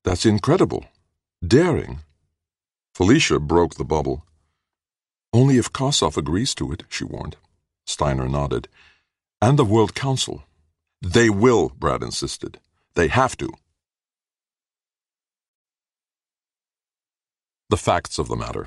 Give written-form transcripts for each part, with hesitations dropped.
That's incredible. Daring. Felicia broke the bubble. Only if Kossoff agrees to it, she warned. Steiner nodded. And the World Council. They will, Brad insisted. They have to. The facts of the matter.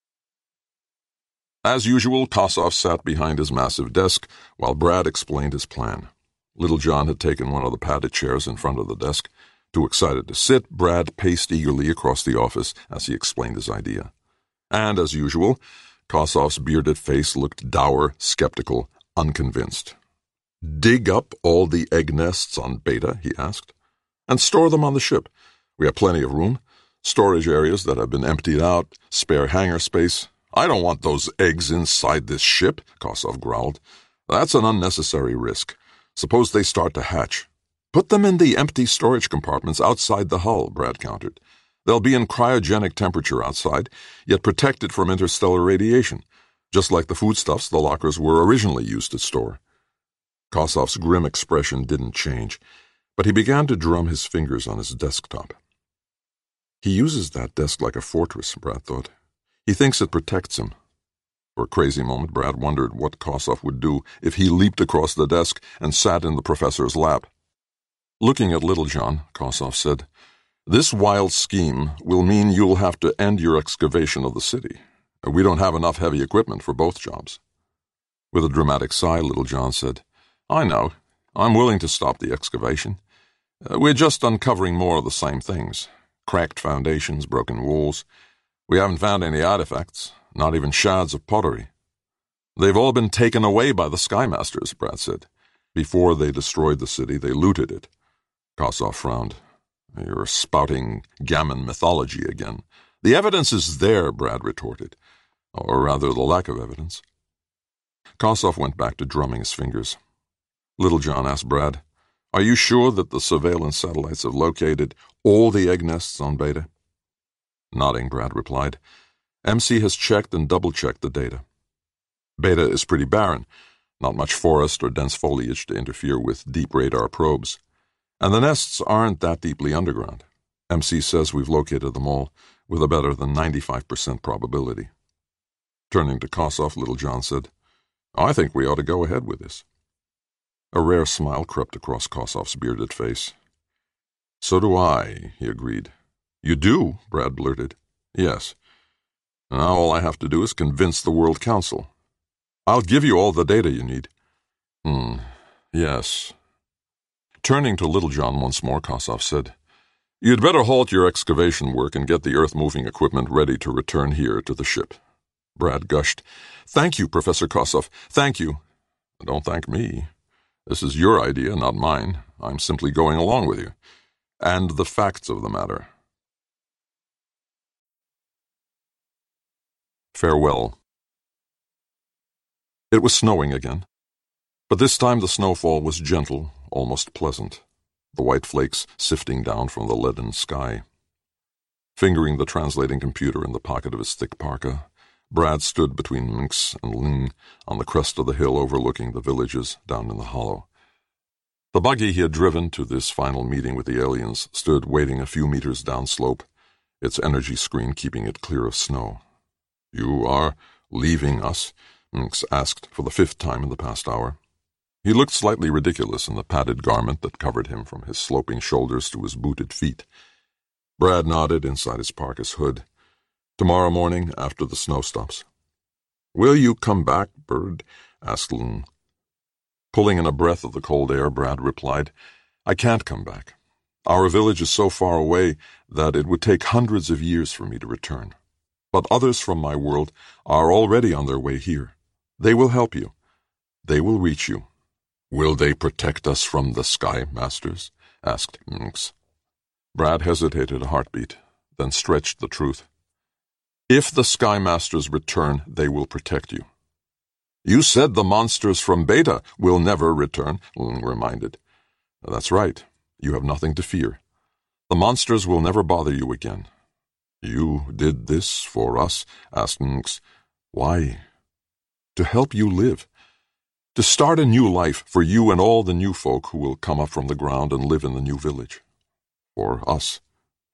As usual, Kossoff sat behind his massive desk while Brad explained his plan. Littlejohn had taken one of the padded chairs in front of the desk. Too excited to sit, Brad paced eagerly across the office as he explained his idea. And, as usual, Kossoff's bearded face looked dour, skeptical, unconvinced. Dig up all the egg nests on Beta, he asked, and store them on the ship. We have plenty of room. Storage areas that have been emptied out, spare hangar space. I don't want those eggs inside this ship, Kossoff growled. That's an unnecessary risk. Suppose they start to hatch. Put them in the empty storage compartments outside the hull, Brad countered. They'll be in cryogenic temperature outside, yet protected from interstellar radiation, just like the foodstuffs the lockers were originally used to store. Kossoff's grim expression didn't change, but he began to drum his fingers on his desktop. He uses that desk like a fortress, Brad thought. He thinks it protects him. For a crazy moment, Brad wondered what Kossoff would do if he leaped across the desk and sat in the professor's lap. Looking at Littlejohn, Kossoff said, "This wild scheme will mean you'll have to end your excavation of the city. We don't have enough heavy equipment for both jobs." With a dramatic sigh, Littlejohn said, "I know. I'm willing to stop the excavation. We're just uncovering more of the same things. Cracked foundations, broken walls. We haven't found any artifacts, not even shards of pottery. They've all been taken away by the Skymasters," Brad said. "Before they destroyed the city, they looted it." Kossoff frowned. "You're spouting gammon mythology again." "The evidence is there," Brad retorted. "Or rather, the lack of evidence." Kossoff went back to drumming his fingers. Littlejohn asked Brad, "Are you sure that the surveillance satellites have located all the egg nests on Beta?" Nodding, Brad replied, "MC has checked and double-checked the data. Beta is pretty barren, not much forest or dense foliage to interfere with deep radar probes. And the nests aren't that deeply underground. MC says we've located them all with a better than 95% probability." Turning to Kossoff, Littlejohn said, "I think we ought to go ahead with this." A rare smile crept across Kossoff's bearded face. "So do I," he agreed. "You do?" Brad blurted. "Yes. Now all I have to do is convince the World Council. I'll give you all the data you need." Yes." Turning to Littlejohn once more, Kossoff said, "You'd better halt your excavation work and get the earth-moving equipment ready to return here to the ship." Brad gushed, "Thank you, Professor Kossoff. Thank you." "Don't thank me. This is your idea, not mine. I'm simply going along with you. And the facts of the matter. Farewell." It was snowing again, but this time the snowfall was gentle, almost pleasant, the white flakes sifting down from the leaden sky. Fingering the translating computer in the pocket of his thick parka, Brad stood between Minsk and Ling on the crest of the hill overlooking the villages down in the hollow. The buggy he had driven to this final meeting with the aliens stood waiting a few meters downslope, its energy screen keeping it clear of snow. "You are leaving us?" Minsk asked for the 5th time in the past hour. He looked slightly ridiculous in the padded garment that covered him from his sloping shoulders to his booted feet. Brad nodded inside his parka's hood. "Tomorrow morning, after the snow stops." "Will you come back, Bird?" asked Ling. Pulling in a breath of the cold air, Brad replied, "I can't come back. Our village is so far away that it would take hundreds of years for me to return. But others from my world are already on their way here. They will help you. They will reach you." "Will they protect us from the Sky Masters?" asked Minsk. Brad hesitated a heartbeat, then stretched the truth. "If the Sky Masters return, they will protect you." "You said the monsters from Beta will never return," Ling reminded. "That's right. You have nothing to fear. The monsters will never bother you again." "You did this for us?" asked Minsk. "Why?" "To help you live. To start a new life for you and all the new folk who will come up from the ground and live in the new village. For us.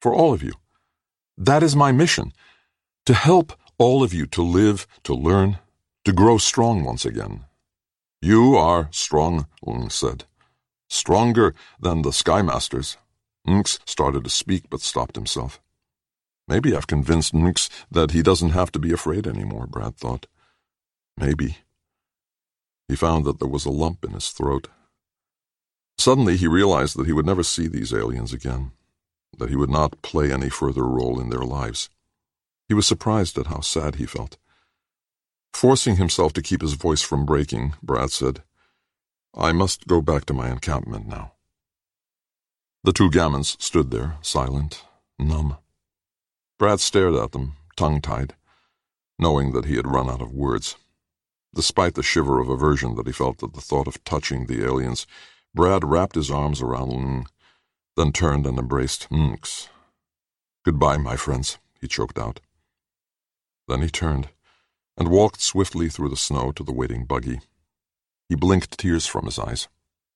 For all of you. That is my mission. To help all of you to live, to learn, to grow strong once again. You are strong, Ung said. Stronger than the Sky Masters. Nx started to speak but stopped himself. Maybe I've convinced Nx that he doesn't have to be afraid anymore, Brad thought. Maybe. He found that there was a lump in his throat. Suddenly he realized that he would never see these aliens again, that he would not play any further role in their lives. He was surprised at how sad he felt. Forcing himself to keep his voice from breaking, Brad said, I must go back to my encampment now. The two Gammons stood there, silent, numb. Brad stared at them, tongue-tied, knowing that he had run out of words. Despite the shiver of aversion that he felt at the thought of touching the aliens, Brad wrapped his arms around Ng, then turned and embraced Nx. Goodbye, my friends, he choked out. Then he turned and walked swiftly through the snow to the waiting buggy. He blinked tears from his eyes.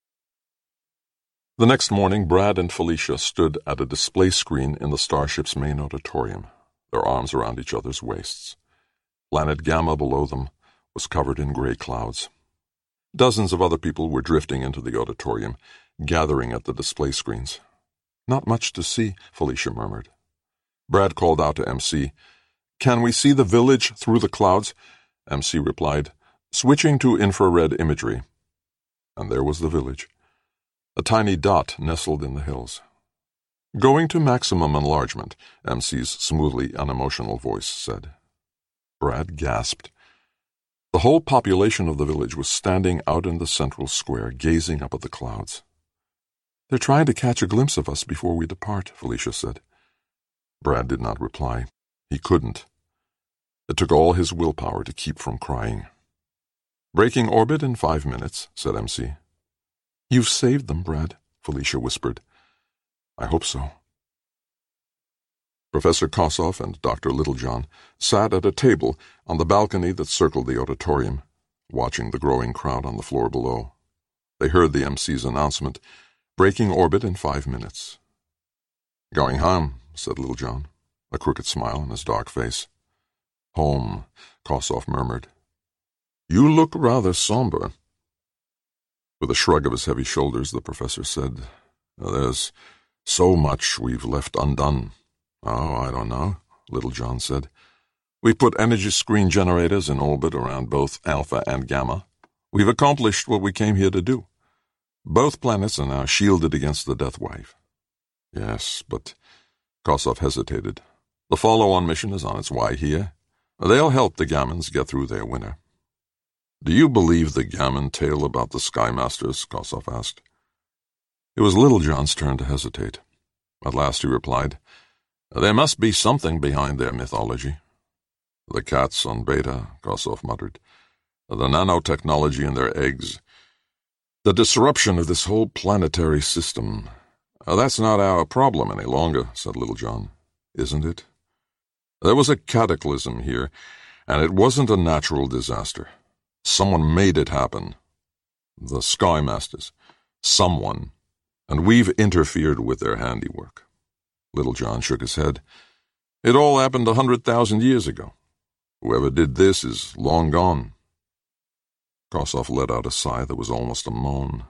The next morning, Brad and Felicia stood at a display screen in the starship's main auditorium, their arms around each other's waists. Planet Gamma below them was covered in gray clouds. Dozens of other people were drifting into the auditorium, gathering at the display screens. Not much to see, Felicia murmured. Brad called out to MC, Can we see the village through the clouds? MC replied, Switching to infrared imagery. And there was the village, a tiny dot nestled in the hills. Going to maximum enlargement, MC's smoothly unemotional voice said. Brad gasped. The whole population of the village was standing out in the central square, gazing up at the clouds. They're trying to catch a glimpse of us before we depart, Felicia said. Brad did not reply. He couldn't. It took all his willpower to keep from crying. Breaking orbit in 5 minutes, said MC. You've saved them, Brad, Felicia whispered. I hope so. Professor Kossoff and Dr. Littlejohn sat at a table on the balcony that circled the auditorium, watching the growing crowd on the floor below. They heard the MC's announcement, breaking orbit in 5 minutes. Going home, said Littlejohn, a crooked smile on his dark face. Home, Kossoff murmured. You look rather somber. With a shrug of his heavy shoulders, the professor said, There's so much we've left undone. Oh, I don't know, Littlejohn said. We put energy screen generators in orbit around both Alpha and Gamma. We've accomplished what we came here to do. Both planets are now shielded against the death wave. Yes, but Kossoff hesitated. The follow-on mission is on its way here. They'll help the Gammons get through their winter. Do you believe the Gammon tale about the Sky Masters? Kossoff asked. It was Littlejohn's turn to hesitate. At last he replied, There must be something behind their mythology. The cats on Beta, Kossoff muttered. The nanotechnology in their eggs. The disruption of this whole planetary system. That's not our problem any longer, said Littlejohn. Isn't it? There was a cataclysm here, and it wasn't a natural disaster. Someone made it happen. The Sky Masters. Someone. And we've interfered with their handiwork. Littlejohn shook his head. It all happened 100,000 years ago. Whoever did this is long gone. Kossoff let out a sigh that was almost a moan.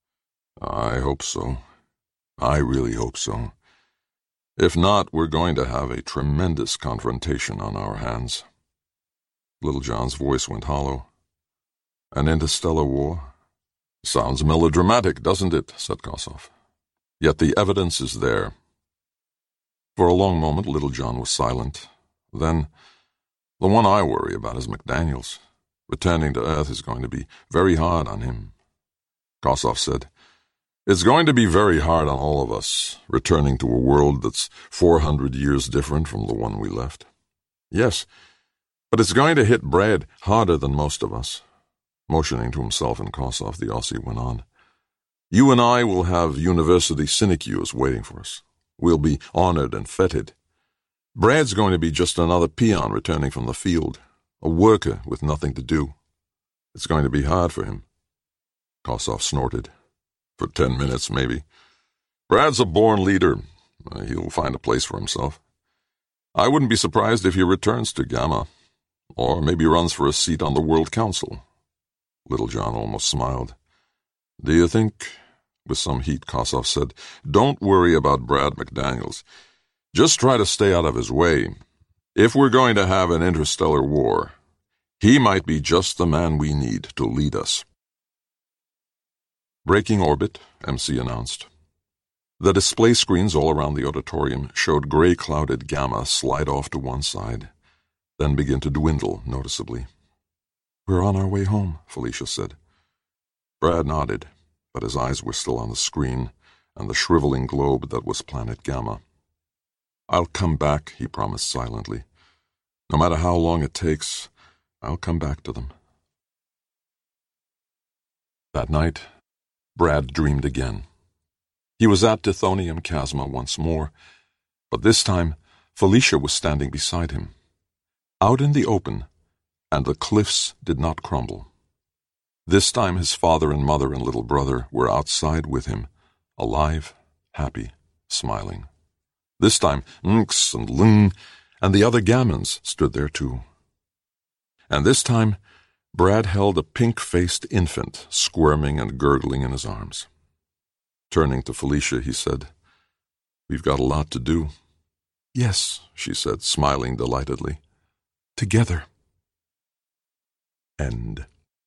I hope so. I really hope so. If not, we're going to have a tremendous confrontation on our hands. Littlejohn's voice went hollow. An interstellar war? Sounds melodramatic, doesn't it? Said Kossoff. Yet the evidence is there. For a long moment, Littlejohn was silent. Then, the one I worry about is McDaniels. Returning to Earth is going to be very hard on him. Kossoff said, It's going to be very hard on all of us, returning to a world that's 400 years different from the one we left. Yes, but it's going to hit Brad harder than most of us. Motioning to himself and Kossoff, the Aussie went on. You and I will have university sinecures waiting for us. We'll be honored and feted. Brad's going to be just another peon returning from the field, a worker with nothing to do. It's going to be hard for him. Kossoff snorted. For 10 minutes, maybe. Brad's a born leader. He'll find a place for himself. I wouldn't be surprised if he returns to Gamma, or maybe runs for a seat on the World Council. Littlejohn almost smiled. Do you think, with some heat, Kossoff said, don't worry about Brad McDaniels. Just try to stay out of his way. If we're going to have an interstellar war, he might be just the man we need to lead us. Breaking orbit, MC announced. The display screens all around the auditorium showed gray-clouded Gamma slide off to one side, then begin to dwindle noticeably. We're on our way home, Felicia said. Brad nodded, but his eyes were still on the screen and the shriveling globe that was planet Gamma. I'll come back, he promised silently. No matter how long it takes, I'll come back to them. That night, Brad dreamed again. He was at Tithonium Chasma once more, but this time Felicia was standing beside him. Out in the open, and the cliffs did not crumble. This time his father and mother and little brother were outside with him, alive, happy, smiling. This time Nx and Lung and the other Gammons stood there too. And this time Brad held a pink-faced infant squirming and gurgling in his arms. Turning to Felicia, he said, We've got a lot to do. Yes, she said, smiling delightedly. Together. End.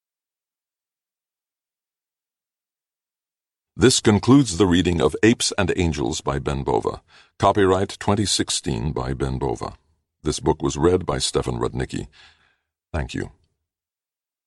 This concludes the reading of Apes and Angels by Ben Bova. Copyright 2016 by Ben Bova. This book was read by Stefan Rudnicki. Thank you.